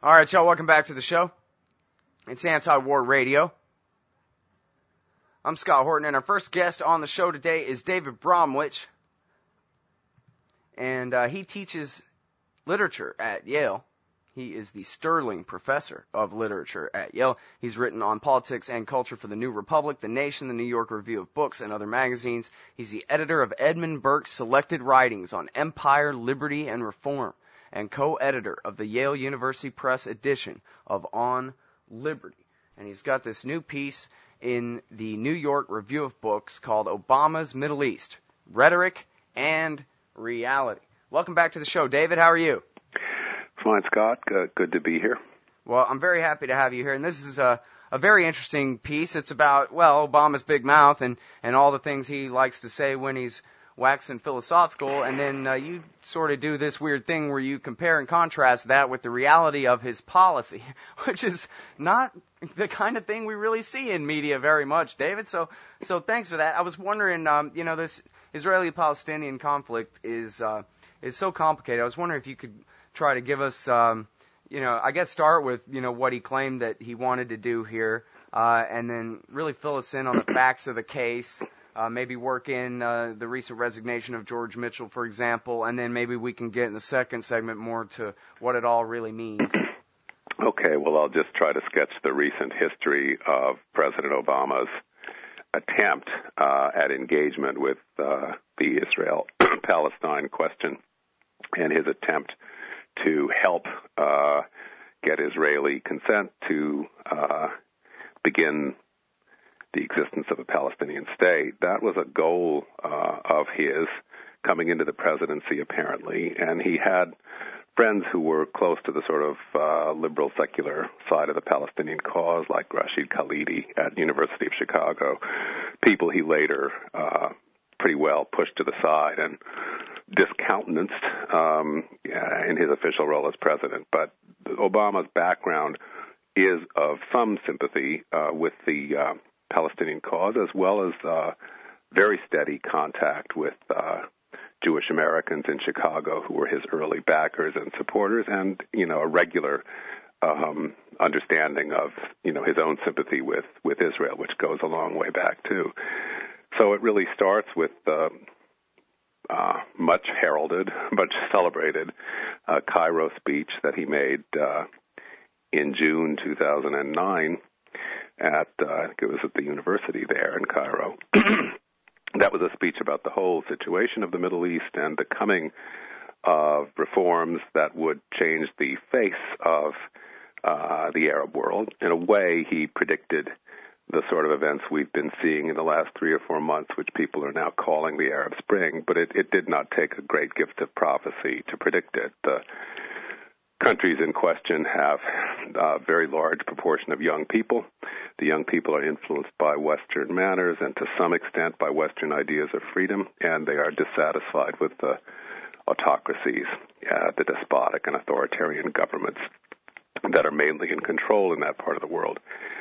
All right, y'all, welcome back to the show. It's Anti-War Radio. I'm Scott Horton, and our first guest on the show today is David Bromwich. And he teaches literature at Yale. He is the Sterling Professor of Literature at Yale. He's written on politics and culture for the New Republic, The Nation, the New York Review of Books, and other magazines. He's the editor of Edmund Burke's Selected Writings on Empire, Liberty, and Reform, and co-editor of the Yale University Press edition of On Liberty. And he's got this new piece in the New York Review of Books called Obama's Middle East, Rhetoric and Reality. Welcome back to the show, David. How are you? Fine, Scott. Good to be here. Well, I'm very happy to have you here. And this is a very interesting piece. It's about, well, Obama's big mouth and all the things he likes to say when he's waxing philosophical, and then you sort of do this weird thing where you compare and contrast that with the reality of his policy, which is not the kind of thing we really see in media very much, David. So thanks for that. I was wondering, this Israeli-Palestinian conflict is so complicated. I was wondering if you could try to give us, start with, what he claimed that he wanted to do here, and then really fill us in on the facts of the case. Maybe work in the recent resignation of George Mitchell, for example, and then maybe we can get in the second segment more to what it all really means. Okay, well, I'll just try to sketch the recent history of President Obama's attempt at engagement with the Israel-Palestine question and his attempt to help get Israeli consent to begin the existence of a Palestinian state. That was a goal of his coming into the presidency, apparently, and he had friends who were close to the sort of liberal secular side of the Palestinian cause, like Rashid Khalidi at University of Chicago, people he later pretty well pushed to the side and discountenanced in his official role as president. But Obama's background is of some sympathy with the Palestinian cause, as well as very steady contact with Jewish Americans in Chicago who were his early backers and supporters, and a regular understanding of his own sympathy with Israel, which goes a long way back too. So it really starts with the much heralded, much celebrated Cairo speech that he made in June 2009 I think it was at the university there in Cairo. That was a speech about the whole situation of the Middle East and the coming of reforms that would change the face of the Arab world. In a way, he predicted the sort of events we've been seeing in the last 3 or 4 months, which people are now calling the Arab Spring, but it did not take a great gift of prophecy to predict it. The countries in question have a very large proportion of young people. The young people are influenced by Western manners and to some extent by Western ideas of freedom, and they are dissatisfied with the autocracies, the despotic and authoritarian governments that are mainly in control in that part of the world.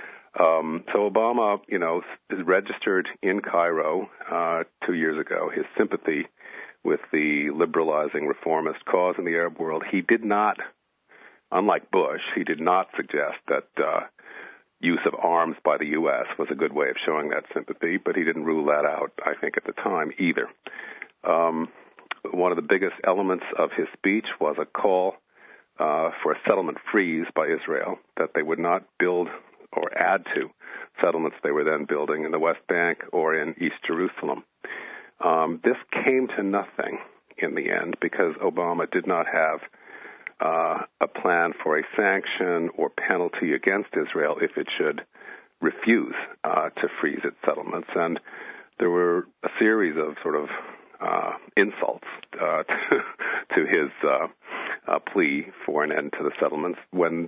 So Obama, is registered in Cairo 2 years ago, his sympathy with the liberalizing reformist cause in the Arab world. He did not, unlike Bush, he did not suggest that use of arms by the U.S. was a good way of showing that sympathy, but he didn't rule that out, I think, at the time either. One of the biggest elements of his speech was a call for a settlement freeze by Israel, that they would not build or add to settlements they were then building in the West Bank or in East Jerusalem. This came to nothing in the end because Obama did not have a plan for a sanction or penalty against Israel if it should refuse to freeze its settlements. And there were a series of sort of insults to his plea for an end to the settlements when,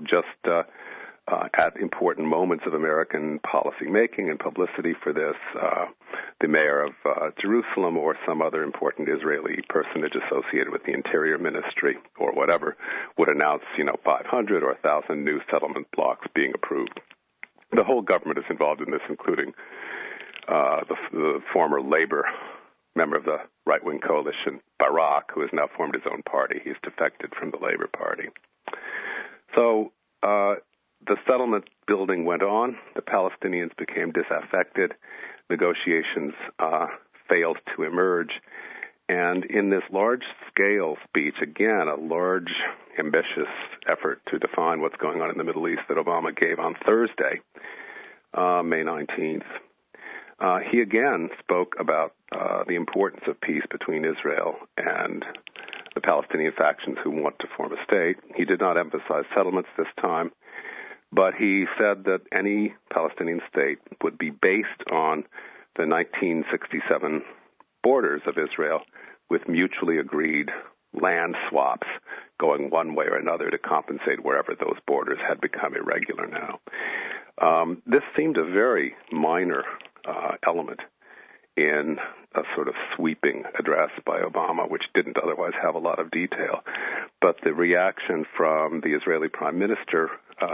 at important moments of American policy making and publicity for this, the mayor of Jerusalem or some other important Israeli personage associated with the Interior Ministry or whatever would announce, 500 or 1,000 new settlement blocks being approved. The whole government is involved in this, including the former labor member of the right-wing coalition, Barak, who has now formed his own party. He's defected from the Labor Party. So the settlement building went on. The Palestinians became disaffected. Negotiations failed to emerge. And in this large-scale speech, again, a large, ambitious effort to define what's going on in the Middle East that Obama gave on Thursday, May 19th, he again spoke about the importance of peace between Israel and the Palestinian factions who want to form a state. He did not emphasize settlements this time, but he said that any Palestinian state would be based on the 1967 borders of Israel with mutually agreed land swaps going one way or another to compensate wherever those borders had become irregular now. This seemed a very minor element in a sort of sweeping address by Obama, which didn't otherwise have a lot of detail. But the reaction from the Israeli Prime Minister,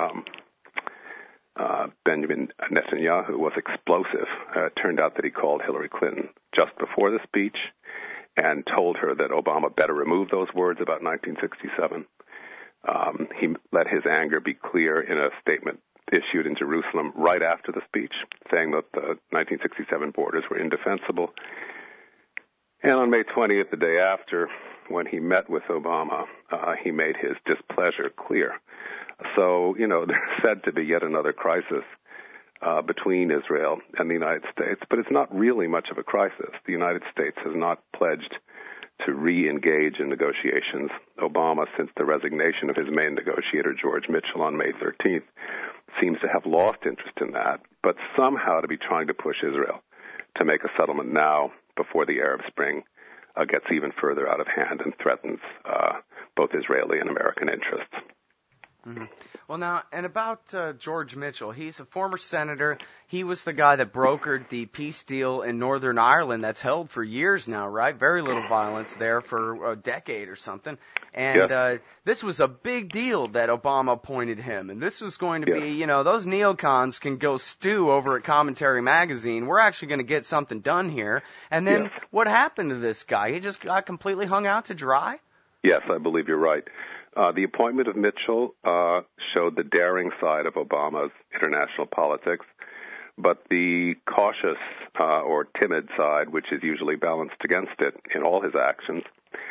Benjamin Netanyahu, was explosive. It turned out that he called Hillary Clinton just before the speech and told her that Obama better remove those words about 1967. He let his anger be clear in a statement issued in Jerusalem right after the speech, saying that the 1967 borders were indefensible. And on May 20th, the day after, when he met with Obama, he made his displeasure clear. So, there's said to be yet another crisis between Israel and the United States, but it's not really much of a crisis. The United States has not pledged to re-engage in negotiations. Obama, since the resignation of his main negotiator, George Mitchell, on May 13th, seems to have lost interest in that, but somehow to be trying to push Israel to make a settlement now before the Arab Spring gets even further out of hand and threatens both Israeli and American interests. Mm-hmm. Well, now, and about George Mitchell, he's a former senator. He was the guy that brokered the peace deal in Northern Ireland that's held for years now, right? Very little violence there for a decade or something. And this was a big deal that Obama appointed him. And this was going to be, those neocons can go stew over at Commentary Magazine. We're actually going to get something done here. And then what happened to this guy? He just got completely hung out to dry? Yes, I believe you're right. The appointment of Mitchell showed the daring side of Obama's international politics, but the cautious or timid side, which is usually balanced against it in all his actions,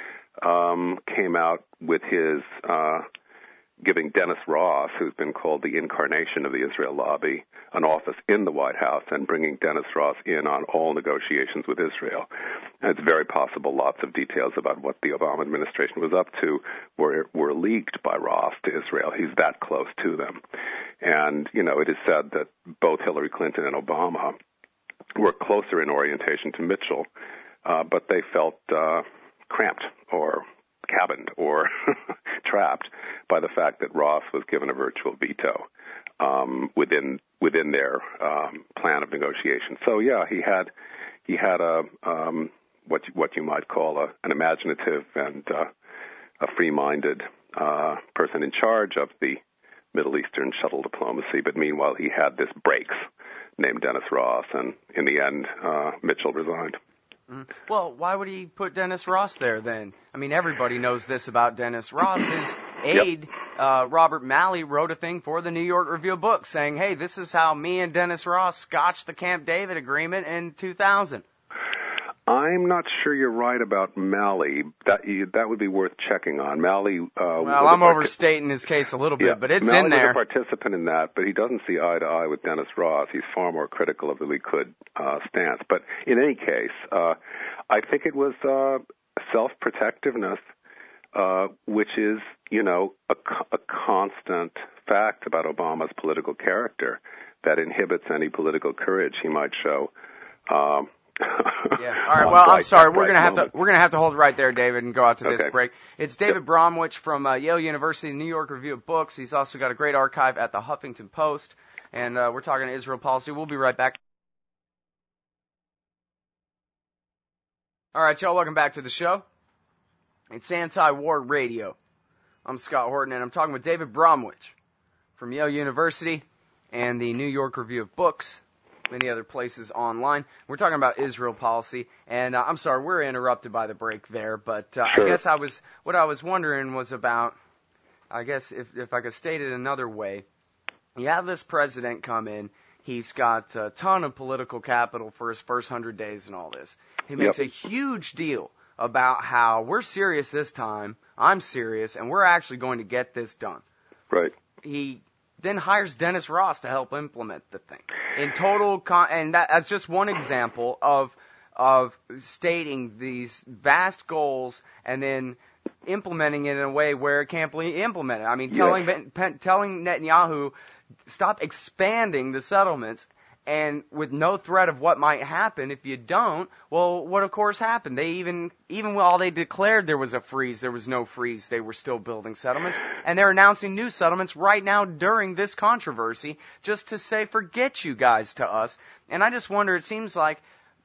came out with his giving Dennis Ross, who's been called the incarnation of the Israel lobby, an office in the White House and bringing Dennis Ross in on all negotiations with Israel. And it's very possible lots of details about what the Obama administration was up to were leaked by Ross to Israel. He's that close to them. And, it is said that both Hillary Clinton and Obama were closer in orientation to Mitchell, but they felt cramped or cabined or trapped by the fact that Ross was given a virtual veto within their plan of negotiation. So he had a what you might call an imaginative and a free-minded person in charge of the Middle Eastern shuttle diplomacy. But meanwhile, he had this brakes named Dennis Ross, and in the end, Mitchell resigned. Well, why would he put Dennis Ross there then? I mean, everybody knows this about Dennis Ross. His aide, Robert Malley, wrote a thing for the New York Review of Books saying, hey, this is how me and Dennis Ross scotched the Camp David agreement in 2000. I'm not sure you're right about Malley. That would be worth checking on. Malley. Well, I'm overstating his case a little bit, but it's Malley in there. Was a participant in that, but he doesn't see eye to eye with Dennis Ross. He's far more critical of the Likud stance. But in any case, I think it was self-protectiveness, which is, a constant fact about Obama's political character that inhibits any political courage he might show. Yeah. All right. Well, I'm sorry. We're gonna have to hold right there, David, and go out to this break. It's David Bromwich from Yale University, New York Review of Books. He's also got a great archive at the Huffington Post, and we're talking Israel policy. We'll be right back. All right, y'all. Welcome back to the show. It's Anti-War Radio. I'm Scott Horton, and I'm talking with David Bromwich from Yale University and the New York Review of Books. Many other places online. We're talking about Israel policy, and I'm sorry, we're interrupted by the break there, but Sure. I guess what I was wondering was about I guess if I could state it another way, you have this president come in. He's got a ton of political capital for his first 100 days and all this. He makes a huge deal about how we're serious this time, I'm serious, and we're actually going to get this done. Right. He then hires Dennis Ross to help implement the thing. In total, and that's just one example of stating these vast goals and then implementing it in a way where it can't be implemented. I mean, telling Netanyahu, stop expanding the settlements, and with no threat of what might happen if you don't. Well, what of course happened? They even while they declared there was a freeze, there was no freeze. They were still building settlements, and they're announcing new settlements right now during this controversy, just to say, forget you guys to us. And I just wonder, it seems like,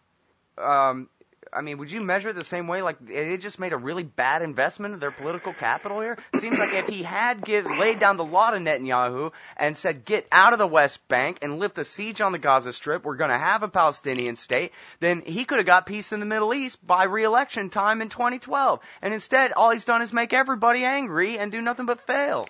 I mean, would you measure it the same way? Like, they just made a really bad investment of their political capital here? It seems like if he had laid down the law to Netanyahu and said, get out of the West Bank and lift the siege on the Gaza Strip, we're going to have a Palestinian state, then he could have got peace in the Middle East by re-election time in 2012. And instead, all he's done is make everybody angry and do nothing but fail.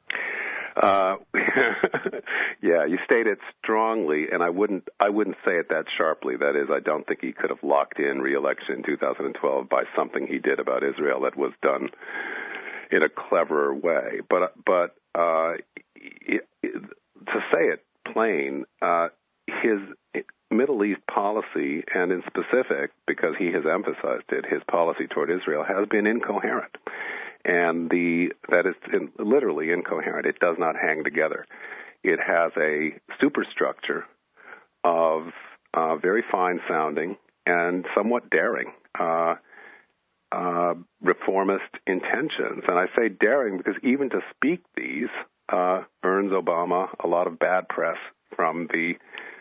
Yeah, you state it strongly, and I wouldn't say it that sharply. That is, I don't think he could have locked in re-election in 2012 by something he did about Israel that was done in a cleverer way. But to say it plain, his Middle East policy, and in specific, because he has emphasized it, his policy toward Israel has been incoherent. And that is literally incoherent. It does not hang together. It has a superstructure of very fine-sounding and somewhat daring reformist intentions. And I say daring because even to speak these earns Obama a lot of bad press from the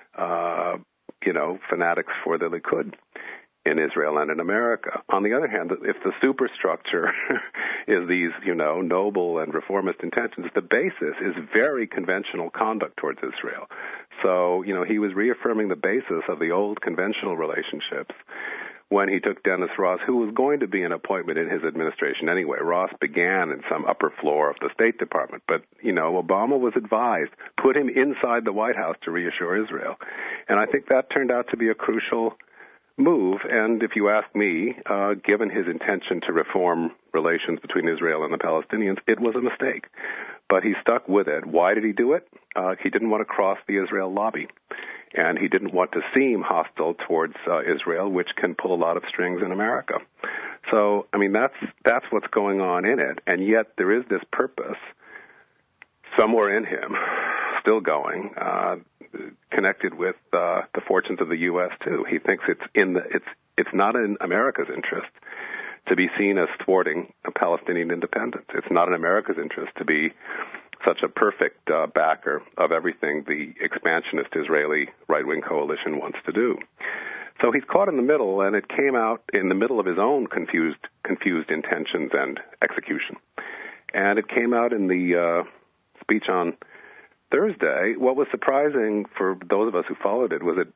fanatics for the Likud in Israel and in America. On the other hand, if the superstructure is these, noble and reformist intentions, the basis is very conventional conduct towards Israel. So, he was reaffirming the basis of the old conventional relationships when he took Dennis Ross, who was going to be an appointment in his administration anyway. Ross began in some upper floor of the State Department, but, Obama was advised, put him inside the White House to reassure Israel. And I think that turned out to be a crucial move, and if you ask me, given his intention to reform relations between Israel and the Palestinians, it was a mistake. But he stuck with it. Why did he do it? He didn't want to cross the Israel lobby, and he didn't want to seem hostile towards Israel, which can pull a lot of strings in America. So, I mean, that's what's going on in it, and yet there is this purpose somewhere in him, still going, connected with the fortunes of the U.S. too. He thinks it's not in America's interest to be seen as thwarting a Palestinian independence. It's not in America's interest to be such a perfect backer of everything the expansionist Israeli right-wing coalition wants to do. So he's caught in the middle, and it came out in the middle of his own confused intentions and execution. And it came out in the speech on Thursday. What was surprising for those of us who followed it was that,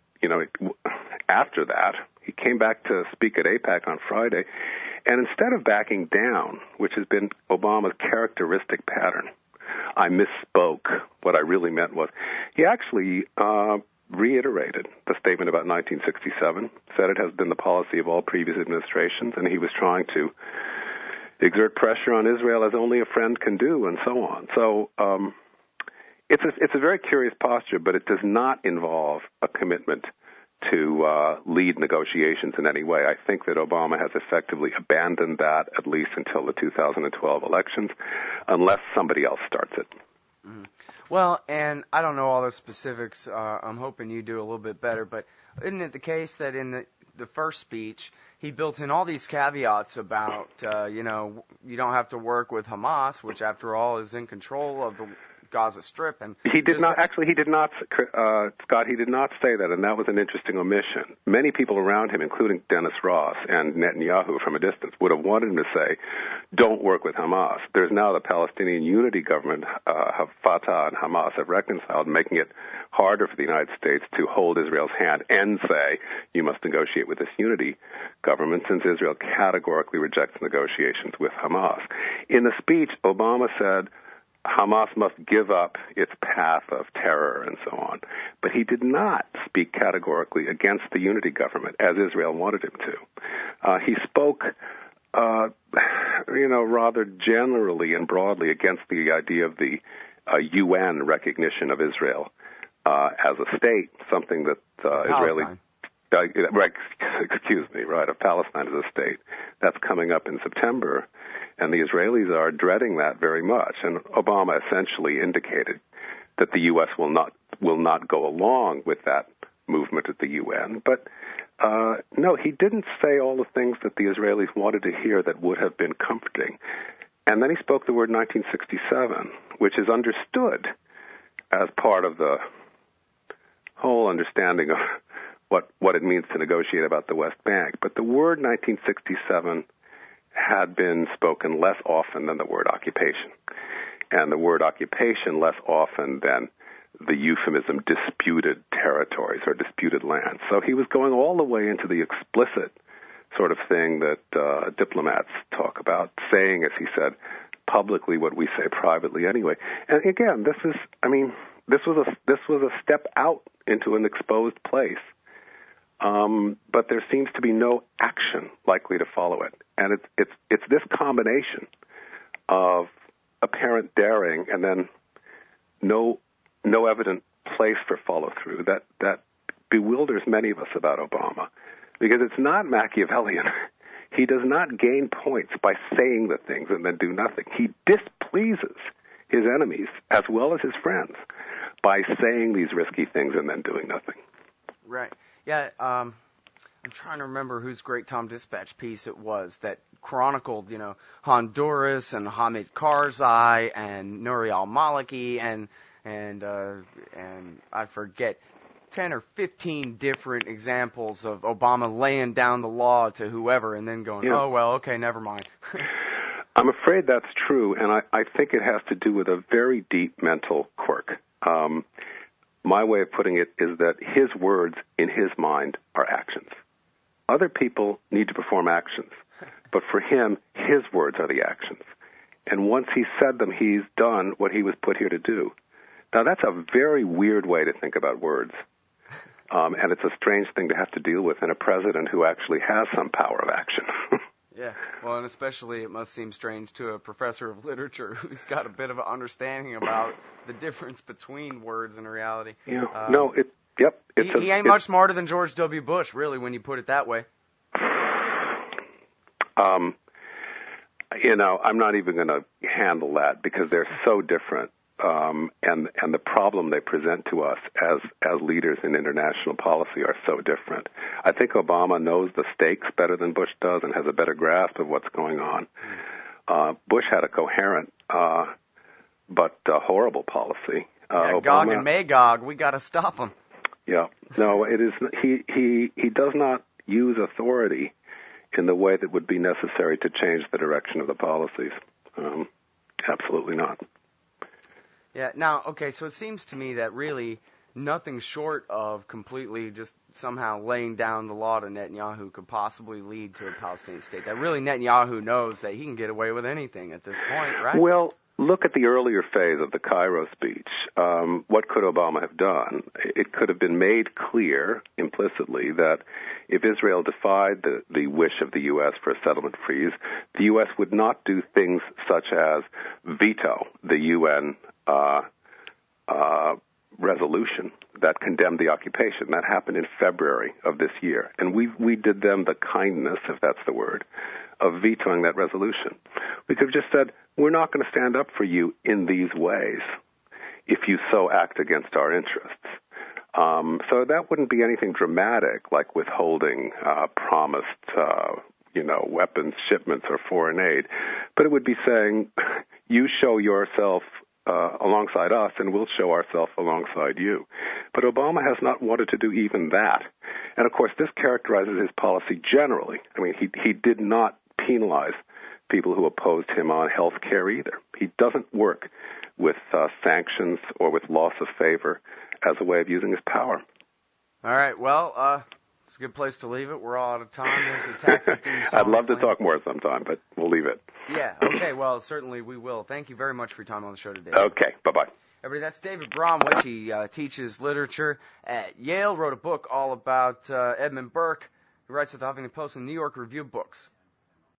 after that, he came back to speak at AIPAC on Friday, and instead of backing down, which has been Obama's characteristic pattern, I misspoke. What I really meant was he actually reiterated the statement about 1967, said it has been the policy of all previous administrations, and he was trying to exert pressure on Israel as only a friend can do, and so on. So it's a very curious posture, but it does not involve a commitment to lead negotiations in any way. I think that Obama has effectively abandoned that, at least until the 2012 elections, unless somebody else starts it. Mm-hmm. Well, and I don't know all the specifics. I'm hoping you do a little bit better, but isn't it the case that in the first speech, he built in all these caveats about, you don't have to work with Hamas, which after all is in control of the Gaza Strip. And he did not. Actually, he did not, Scott. He did not say that, and that was an interesting omission. Many people around him, including Dennis Ross and Netanyahu from a distance, would have wanted him to say, "Don't work with Hamas." There's now the Palestinian Unity Government. Fatah and Hamas have reconciled, making it harder for the United States to hold Israel's hand and say, "You must negotiate with this unity government," since Israel categorically rejects negotiations with Hamas. In the speech, Obama said Hamas must give up its path of terror and so on. But he did not speak categorically against the unity government, as Israel wanted him to. He spoke, rather generally and broadly against the idea of the UN recognition of Israel as a state, something that Israeli... of Palestine as a state. That's coming up in September, and the Israelis are dreading that very much. And Obama essentially indicated that the U.S. will not go along with that movement at the UN. But no, he didn't say all the things that the Israelis wanted to hear that would have been comforting. And then he spoke the word 1967, which is understood as part of the whole understanding of what it means to negotiate about the West Bank. But the word 1967 had been spoken less often than the word occupation, and the word occupation less often than the euphemism disputed territories or disputed lands. So he was going all the way into the explicit sort of thing that diplomats talk about, saying, as he said, publicly what we say privately anyway. And again, this was a step out into an exposed place. But there seems to be no action likely to follow it, and it's this combination of apparent daring and then no evident place for follow through that bewilders many of us about Obama, because it's not Machiavellian. He does not gain points by saying the things and then do nothing. He displeases his enemies as well as his friends by saying these risky things and then doing nothing. Right. Yeah, I'm trying to remember whose Great Tom Dispatch piece it was that chronicled, Honduras and Hamid Karzai and Nouri al-Maliki and I forget 10 or 15 different examples of Obama laying down the law to whoever and then going, oh well, okay, never mind. I'm afraid that's true, and I think it has to do with a very deep mental quirk. My way of putting it is that his words, in his mind, are actions. Other people need to perform actions, but for him, his words are the actions. And once he's said them, he's done what he was put here to do. Now, that's a very weird way to think about words, and it's a strange thing to have to deal with in a president who actually has some power of action. Yeah, well, and especially it must seem strange to a professor of literature who's got a bit of an understanding about the difference between words and reality. Yeah. He ain't much smarter than George W. Bush, really, when you put it that way. I'm not even going to handle that because they're so different. And the problem they present to us as leaders in international policy are so different. I think Obama knows the stakes better than Bush does and has a better grasp of what's going on. Bush had a coherent but horrible policy. Obama, Gog and Magog, we got to stop him. Yeah, no, it is. He does not use authority in the way that would be necessary to change the direction of the policies. Absolutely not. Yeah, now, okay, so it seems to me that really nothing short of completely just somehow laying down the law to Netanyahu could possibly lead to a Palestinian state. That really Netanyahu knows that he can get away with anything at this point, right? Well, look at the earlier phase of the Cairo speech. What could Obama have done? It could have been made clear implicitly that if Israel defied the wish of the U.S. for a settlement freeze, the U.S. would not do things such as veto the UN resolution that condemned the occupation. That happened in February of this year. And we did them the kindness, if that's the word, of vetoing that resolution. We could have just said, we're not going to stand up for you in these ways if you so act against our interests. So that wouldn't be anything dramatic like withholding promised weapons shipments or foreign aid. But it would be saying, you show yourself alongside us, and we'll show ourselves alongside you. But Obama has not wanted to do even that. And, of course, this characterizes his policy generally. I mean, he did not penalize people who opposed him on health care either. He doesn't work with sanctions or with loss of favor as a way of using his power. All right, well, it's a good place to leave it. We're all out of time. There's the taxi theme song. I'd love to talk more sometime, but we'll leave it. Yeah, okay, well, certainly we will. Thank you very much for your time on the show today. Okay, bye-bye. Everybody, that's David Bromwich. He teaches literature at Yale, wrote a book all about Edmund Burke. He writes at the Huffington Post and New York Review of Books.